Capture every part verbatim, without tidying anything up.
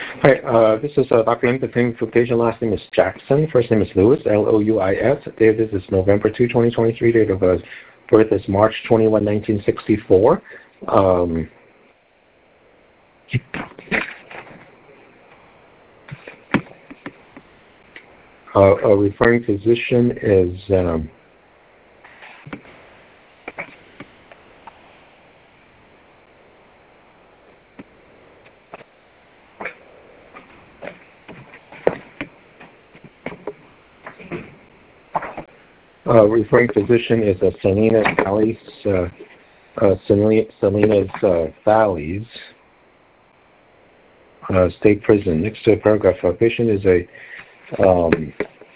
Hi, uh, this is uh, Doctor Lim, the clinical patient. Last name is Jackson. First name is Lewis, L O U I S. Date of this is November second, twenty twenty-three. Date of birth is March twenty-first, nineteen sixty-four. Um, uh, a referring physician is um, uh, referring physician is uh, Selena Valles, uh, uh, Selena, Selena's uh, Valles uh, State Prison. Next to the paragraph, uh, patient is a um,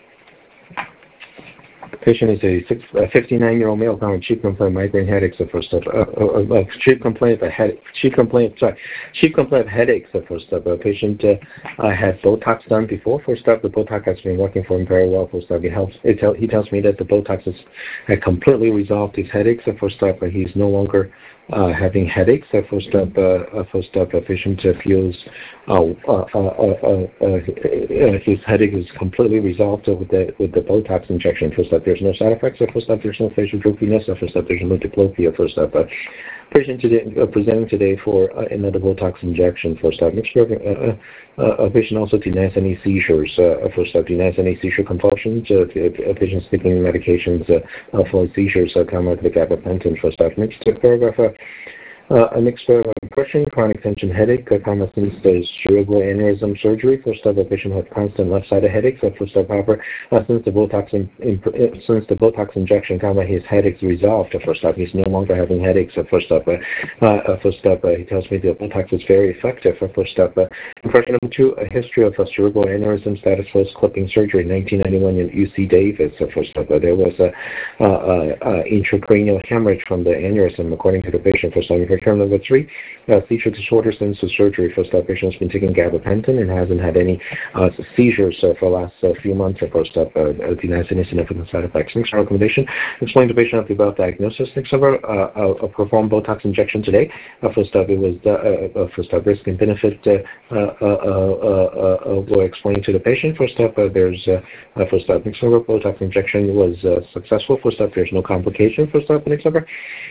patient is a, six, a fifty-nine-year-old male with chief complaint of migraine headaches the first step. Uh, uh, uh, chief complaint of headache. Chief complaint. Sorry. Chief complaint of headaches the first step. A patient uh, uh, had Botox done before. First step, the Botox has been working for him very well. First step, he helps. It tell, he tells me that the Botox has had completely resolved his headaches. The first step, but he's no longer uh, having headaches. The first step, uh, first step, a patient uh, feels uh, uh, uh, uh, uh, his headache is completely resolved with the with the Botox injection. First step, there's no side effects. First step, there's no facial droopiness. First step, there's no diplopia. First step, uh, patient today uh, presenting today for uh, another Botox injection. First step, next uh, uh, uh, a patient also denies any seizures. Uh, first step, denies any seizure convulsions. Uh, a patient taking medications uh, uh, for seizures. Uh, come out with gabapentin. First step, next paragraph. Uh, Uh, an extra impression, chronic tension headache, uh, common since the cerebral aneurysm surgery. First step, the patient had constant left-sided headaches. Uh, first step, however, uh, since the Botox in, in, uh, since the Botox injection, comma, his headaches resolved. Uh, first step, he's no longer having headaches. Uh, first step, uh, uh, first step, uh, he tells me the Botox is very effective. Uh, first step, uh, impression number two, a history of a cerebral aneurysm status post clipping surgery, nineteen ninety-one in U C Davis. Uh, first step, uh, there was a uh, uh, uh, intracranial hemorrhage from the aneurysm, according to the patient. First step, term number three, uh, seizure disorder since the surgery. First step, patient has been taking gabapentin and hasn't had any uh, seizures uh, for the last uh, few months. Or first step, uh, uh, denies any significant side effects. Next recommendation, explain to patient of the above diagnosis. Next over, uh, uh, perform Botox injection today. Uh, first step, it was uh, uh, first step, risk and benefit uh, uh, uh, uh, uh, were explained to the patient. First step, uh, there's uh, uh, first step, next over, Botox injection was uh, successful. First step, there's no complication. First step, next over.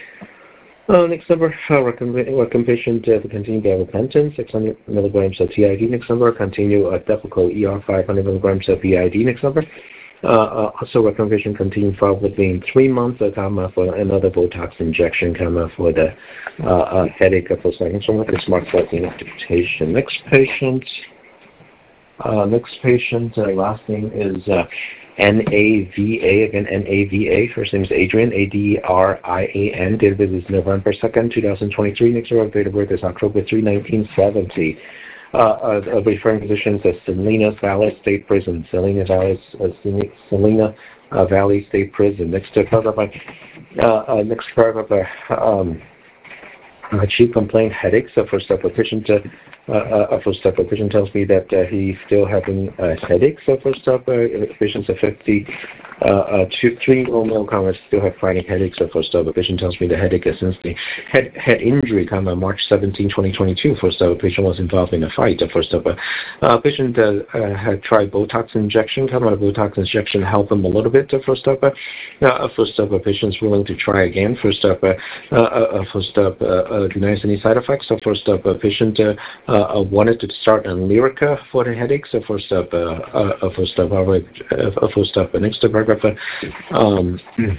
Uh, next number, uh, recommend, recommend patient uh, to continue gabapentin, six hundred milligrams of T I D. Next number, continue uh, Depakote E R, five hundred milligrams of B I D. Next number, uh, uh, also recommend patient continue for within three months, uh, comma, for another Botox injection, comma, for the uh, uh, headache for second. So what is marked as invitation. Next patient, uh, next patient, uh, last name is uh, N A V A, again, N A V A. First name is Adrian, A D R I A N. Date of birth is November second, twenty twenty-three. Next date of birth is October third, nineteen seventy. Uh, uh, referring physicians as Selena Valley State Prison. Selena Valley, uh, Selena uh, Valley State Prison. Next paragraph, uh, uh, next paragraph, uh, um, uh, chief complaint headaches. Uh, first step, patient uh, Uh, uh, first step, a patient tells me that uh, he's still having uh, headaches. So first step, uh, patients are fifty, uh, uh, two, three or more comments still have chronic headaches. So first step, a patient tells me the headache is since the head, head injury, comma, March seventeenth, twenty twenty-two. First step, a patient was involved in a fight. Uh, first step, a uh, patient uh, uh, had tried Botox injection, comma, Botox injection helped him a little bit. Uh, first step, uh, uh, first step, a patient's willing to try again. First step, uh, uh, uh, first step, uh, uh, denies any side effects. So first step, a patient uh, Uh, uh, wanted to start on Lyrica for the headaches. Uh, first up, uh, uh, first up, all right, uh, first up, uh, next paragraph. Uh, um,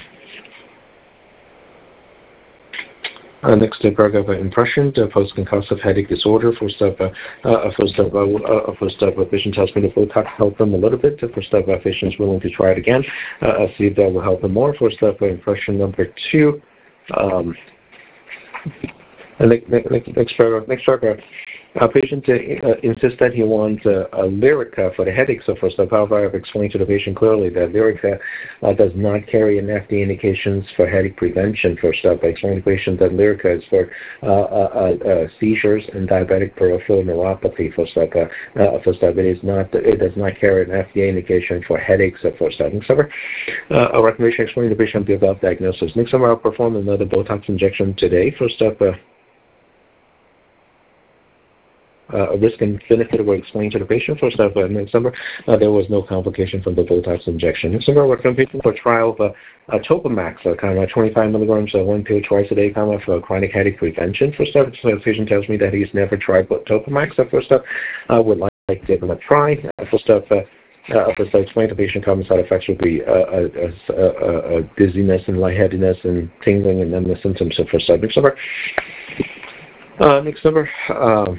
uh, next paragraph. Uh, impression, uh, post-concussive headache disorder. First up, uh, uh, first up, uh, uh, first up, uh, patient tells me the Botox helped them a little bit. Uh, first up, uh, patient's willing to try it again. Uh, uh, see if that will help him more. First up, uh, impression number two. Um, uh, next, next, next paragraph. Next paragraph. A patient uh, uh, insists that he wants uh, a Lyrica for the headache. So first of all, I've explained to the patient clearly that Lyrica uh, does not carry an F D A indications for headache prevention. First up, I explained to the patient that Lyrica is for uh, uh, uh, seizures and diabetic peripheral neuropathy. First up, uh, uh, first up, it is not, it does not carry an F D A indication for headaches. Uh, first up, next summer, uh, a recommendation explaining to the patient the above diagnosis. Next summer, I'll perform another Botox injection today. First up. Uh, uh, risk and benefit were explained to the patient. First up, uh, next number, uh, there was no complication from the Botox injection. Next number, we're competing for trial of uh, uh, Topamax, uh, kind of twenty-five milligrams, uh, one pill twice a day, kind of for chronic headache prevention. First up, the patient tells me that he's never tried Topamax. So first up, I uh, would like to give him a try. Uh, first up, uh, Uh, first, I explained to patient common side effects would be uh, uh, uh, uh, dizziness and lightheadedness and tingling, and then the symptoms of first up. Next number. Uh, next number. Um,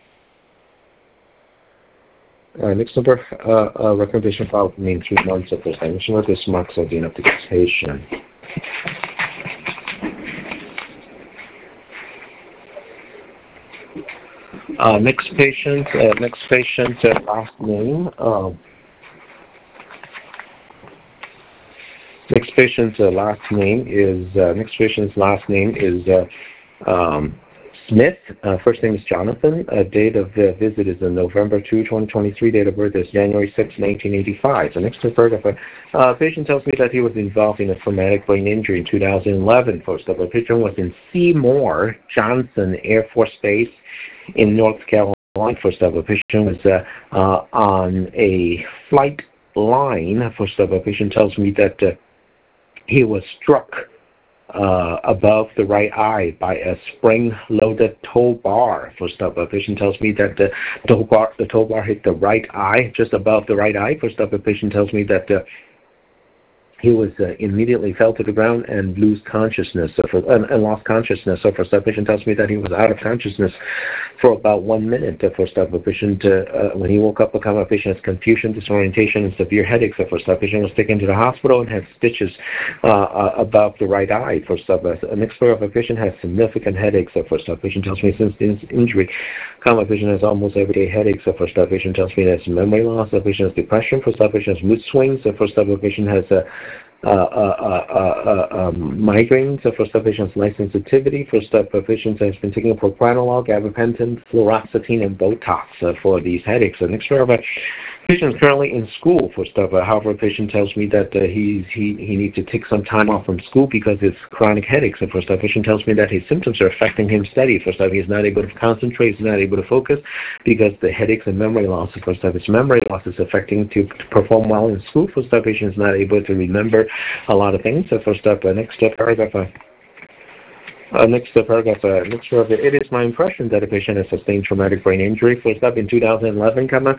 uh, next number. Uh, uh, recommendation file mean three months of first time. Next number. This marks the end of the patient. Uh, next patient. Uh, next patient. Uh, last name. Um, Next patient's uh, last name is uh, next patient's last name is uh, um, Smith. Uh, first name is Jonathan. Uh, date of the visit is in November second, twenty twenty-three. Date of birth is January sixth, nineteen eighty-five. The next report of a uh, patient tells me that he was involved in a traumatic brain injury in two thousand eleven. First of a patient was in Seymour Johnson Air Force Base in North Carolina. First of a patient was uh, uh, on a flight line. First of a patient tells me that Uh, he was struck uh, above the right eye by a spring-loaded tow bar. First up, a patient tells me that the tow bar, the tow bar hit the right eye, just above the right eye. First up, a patient tells me that uh, he was uh, immediately fell to the ground and lose consciousness, so for, and, and lost consciousness. So first up, patient tells me that he was out of consciousness for about one minute. The first up, a patient, uh, uh, when he woke up, a patient has confusion, disorientation, and severe headaches. The first up, patient was taken to the hospital and had stitches uh, uh, above the right eye. First up, an expert of a patient has significant headaches. The first up, patient tells me since this injury, a patient has almost everyday headaches. The first up, patient tells me that memory loss. The patient has depression. First up, patient has mood swings. The first up, patient has a Uh, uh, uh, uh, um, migraines. The first up, patient's light sensitivity. First up, patient has been taking propranolol, gabapentin, fluoxetine, and Botox uh, for these headaches. The next pair of patient is currently in school. First up, uh, however, patient tells me that uh, he's, he he needs to take some time off from school because of his chronic headaches. The first up, patient tells me that his symptoms are affecting him steady. First up, he's not able to concentrate, he's not able to focus because the headaches and memory loss. The first up, his memory loss is affecting him to, to perform well in school. First up, patient is not able to remember a lot of things. So first up, uh, next uh, paragraph. Uh, Uh, next uh, paragraph, uh, next paragraph. It is my impression that a patient has sustained traumatic brain injury. First up, in two thousand eleven, comma,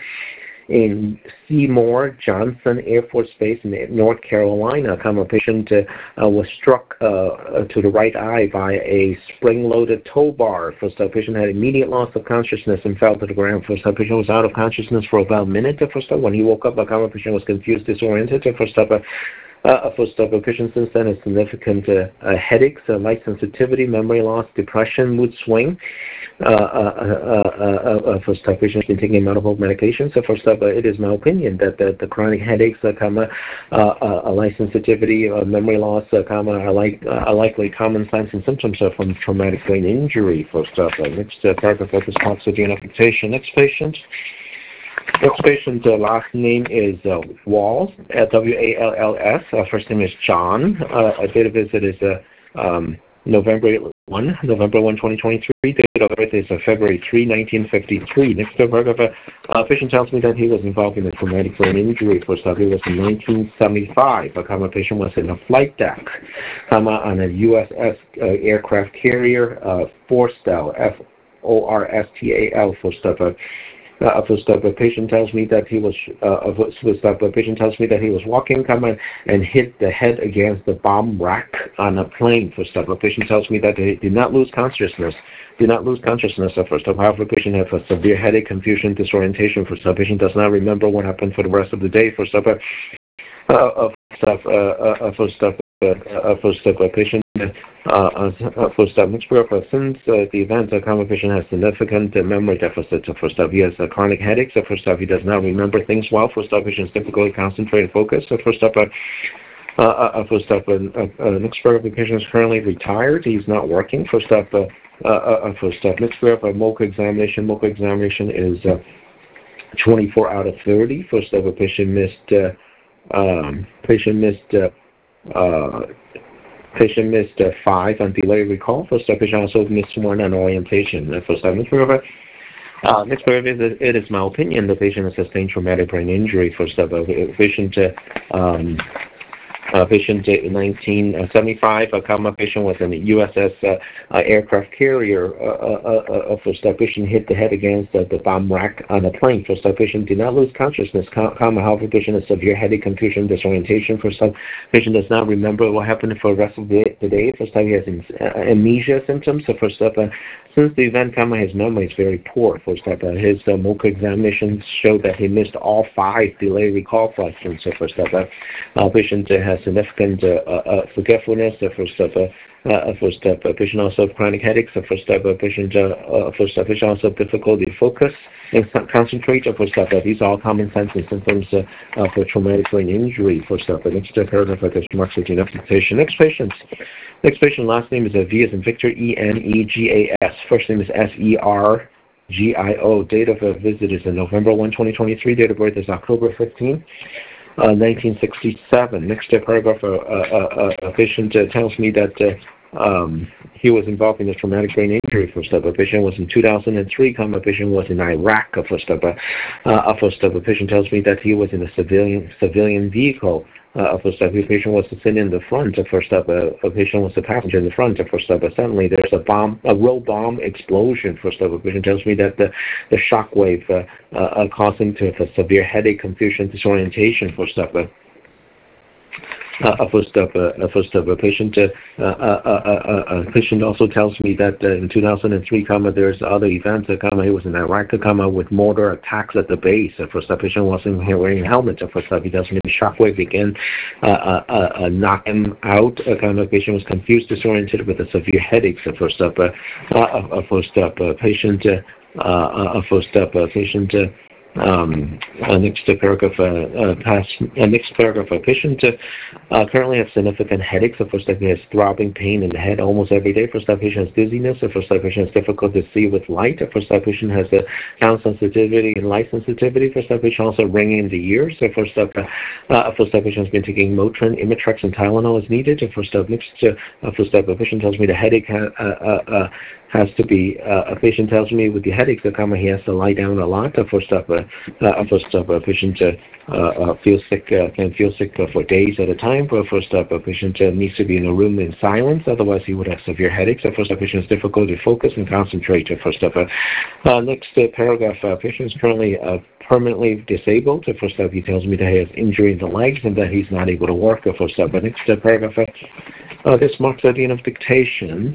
in Seymour Johnson Air Force Base in North Carolina, comma, patient uh, uh, was struck uh, uh, to the right eye by a spring-loaded tow bar. First up, patient had immediate loss of consciousness and fell to the ground. First up, patient was out of consciousness for about a minute. First up, when he woke up, a comma, patient was confused, disoriented. First up, uh, Uh, first up, a patient since then has significant uh, uh, headaches, uh, light sensitivity, memory loss, depression, mood swing. Uh, uh, uh, uh, uh, first up, patient has been taking medical medications. So first up, uh, it is my opinion that the, the chronic headaches, uh, comma, uh, uh, light sensitivity, uh, memory loss, uh, comma, are, like, uh, are likely common signs and symptoms uh, from traumatic brain injury. First up, uh, next uh, paragraph of this oxygen application. Next patient. Next patient's uh, last name is uh, Walls, uh, W A L L S. Uh, first name is John. Uh, date of visit is uh, um, November first, November first, twenty twenty-three. Date of birth is uh, February third, nineteen fifty-three. Next paragraph, uh, uh, patient tells me that he was involved in a traumatic brain injury. First up, it was in nineteen seventy-five. A comma, patient was in a flight deck, comma, on a U S S uh, aircraft carrier, uh, Forstal, F O R S T A L. First up, uh, Uh, first up, a patient tells me that he was. Uh, first up, a patient tells me that he was walking, come on, and hit the head against the bomb rack on a plane. First up, a patient tells me that he did not lose consciousness. Did not lose consciousness. Uh, first up, however, a patient has a severe headache, confusion, disorientation. First up, a patient does not remember what happened for the rest of the day. First up, uh, uh, first up, uh, uh, first up, uh, uh, first up, a patient. Uh, uh, first up, next paragraph, since uh, the event, a common patient has significant uh, memory deficits. So first up, he has uh, chronic headaches. So first up, he does not remember things well. First up, patient is difficult to concentrate and focus. So first up, uh, uh, uh, first up, uh, uh, next paragraph, the patient is currently retired. He's not working. First up, uh, uh, uh, first up, next paragraph, uh, MoCA examination. MoCA examination is uh, twenty-four out of thirty. First up, a patient missed. Uh, um, patient missed. Uh, uh, Patient missed uh, five on delayed recall. First up, patient also missed one on orientation. Uh, first up, Uh, next paragraph is, it is my opinion the patient has sustained traumatic brain injury. First up, uh, patient, uh, um, uh, patient in nineteen seventy-five, a comma patient was in a U S S uh, uh, aircraft carrier. Uh, uh, uh, uh, first up, patient hit the head against uh, the bomb rack on a plane. First up, patient did not lose consciousness. Comma, however, patient has severe headache, confusion, disorientation. First up, patient does not remember what happened for the rest of the, the day. First up, he has uh, amnesia symptoms. So first up, uh, since the event, comma, his memory is very poor. First up, uh, his uh, MOCA examinations showed that he missed all five delay recall questions. So first up, uh, uh, patient uh, has significant uh, uh, forgetfulness. Uh, first up, uh, uh, first up, uh, patient also have chronic headaches. Uh, first up, uh, patient uh, uh, first up, patient also have difficulty to focus and concentrate. Uh, first up, uh, these are all common signs and symptoms uh, uh, for traumatic brain injury. First up, uh, next paragraph, uh, marks with enough patient. Next patient. Next patient, last name is uh, V as in Victor, E N E G A S. First name is S E R G I O. Date of uh, visit is in November first, twenty twenty-three. Date of birth is October fifteenth, uh, nineteen sixty-seven. Next uh, paragraph, uh, uh, uh, a patient uh, tells me that uh, um, he was involved in a traumatic brain injury. First up, a patient was in two thousand three. Come, a patient was in Iraq. First up, uh, first up, a patient tells me that he was in a civilian civilian vehicle. Uh, first up, a patient was sitting in the front. Uh, first up, uh, a patient was a passenger in the front. Uh, first up, uh, suddenly there's a bomb, a real bomb explosion. First up, a patient tells me that the, the shock wave uh, uh, causing to have a severe headache, confusion, disorientation. First up, uh, Uh, first up, uh, first up, a patient. Uh, uh, uh, uh, uh, patient also tells me that uh, in two thousand three, comma, there's other events. Uh, comma, he was in Iraq, comma, with mortar attacks at the base. Uh, first up, patient wasn't wearing a helmet. Uh, first up, he tells me the shockwave began uh, uh, uh, knock him out. Uh, comma, patient was confused, disoriented, with a severe headache. Uh, first up, uh, uh, uh, first up, uh, patient. Uh, uh, first up, uh, patient. Uh, Um, uh, next paragraph, uh, uh, past, uh, next paragraph, a patient uh, uh, currently has significant headaches. So first up, he has throbbing pain in the head almost every day. First up, patient has dizziness. So first up, patient has difficulty to see with light. First up, patient has a sound sensitivity and light sensitivity. First up, patient also ringing in the ears. So first up, uh, uh, first up, patient has been taking Motrin, Imitrex, and Tylenol as needed. First up, next, uh, first up, a patient tells me the headache ha- uh, uh, uh, has to be, uh, a patient tells me with the headaches that come, he has to lie down a lot. Uh, first up, uh, uh, first up, a patient uh, uh, feels sick, uh, can feel sick uh, for days at a time. But first up, a patient uh, needs to be in a room in silence, otherwise he would have severe headaches. Uh, first up, patient has difficulty to focus and concentrate. Uh, first up, uh, uh, next uh, paragraph, uh, patient is currently uh, permanently disabled. Uh, first up, he tells me that he has injury in the legs and that he's not able to work. Uh, first up, uh, next uh, paragraph, uh, uh, this marks the end of dictation.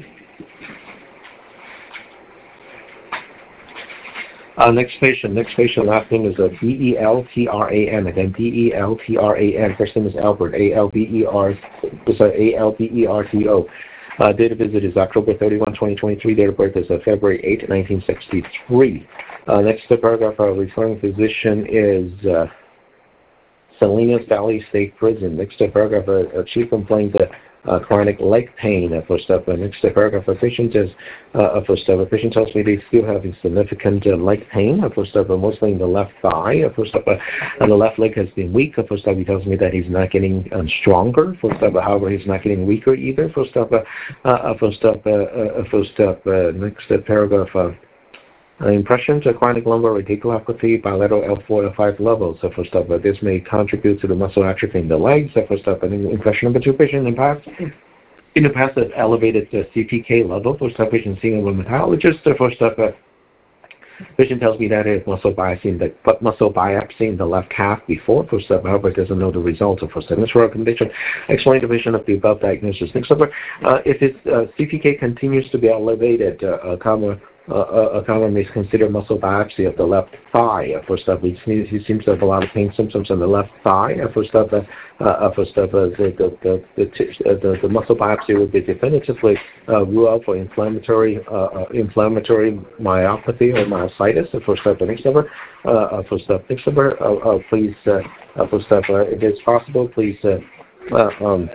Uh, next patient, next patient, last name is uh, B E L T R A N. Again, B E L T R A N. First name is Albert, A L B E R, sorry, A L B E R T O. Uh, date of visit is October thirty-first, twenty twenty-three. Date of birth is uh, February eighth, nineteen sixty-three. Uh, next paragraph, our referring physician is uh, Salinas Valley State Prison. Next paragraph, uh, chief complaint uh, Uh, chronic leg pain. Uh, first up, uh, next uh, paragraph, a patient is, uh, first up, a patient tells me they still have significant uh, leg pain. Uh, first up, uh, mostly in the left thigh. Uh, first up, uh, and the left leg has been weak. Uh, first up, he tells me that he's not getting um, stronger. First up, uh, however, he's not getting weaker either. First up, uh, uh, first up, uh, uh, first up, uh, next uh, paragraph, uh, Uh, impressions of chronic lumbar radiculopathy, bilateral L four, L five levels. So first up, uh, this may contribute to the muscle atrophy in the legs. So first up, an impression number two, patient in the past, in the past, has elevated uh, C P K level. First up, patient seeing a rheumatologist. So first up, uh, patient tells me that he has muscle biopsy in the but muscle biopsy in the left calf before. First up, however, doesn't know the results of first up. For condition, explain the patient of the above diagnosis. Next up, uh, if his uh, C P K continues to be elevated, uh, uh, comma. Uh, a common may consider muscle biopsy of the left thigh. Uh, first up, he seems, he seems to have a lot of pain symptoms on the left thigh. Uh, first up, uh, uh, first up, uh, the, the, the, the, uh, the, the muscle biopsy would be definitively uh, rule out for inflammatory uh, uh, inflammatory myopathy or myositis. Uh, first up, the next number. Uh, uh, first up, next number. Uh, uh, please, uh, uh, first up, uh, if it's possible, please. Uh, uh, um,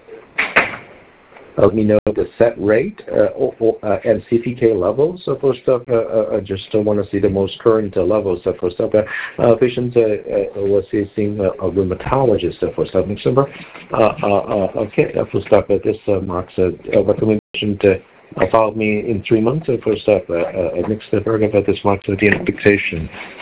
Uh, we know the set rate uh, or, or, uh, and C P K levels. So first up, uh, uh, I just uh, want to see the most current uh, levels. So first up, uh, uh, patient uh, uh, was seeing a, a rheumatologist. So first up, next number. Uh, uh, uh, okay, uh, first up, uh, this uh, marks a, a recommendation to uh, follow me in three months. Uh, first up, uh, uh, next step, about this marks the fixation.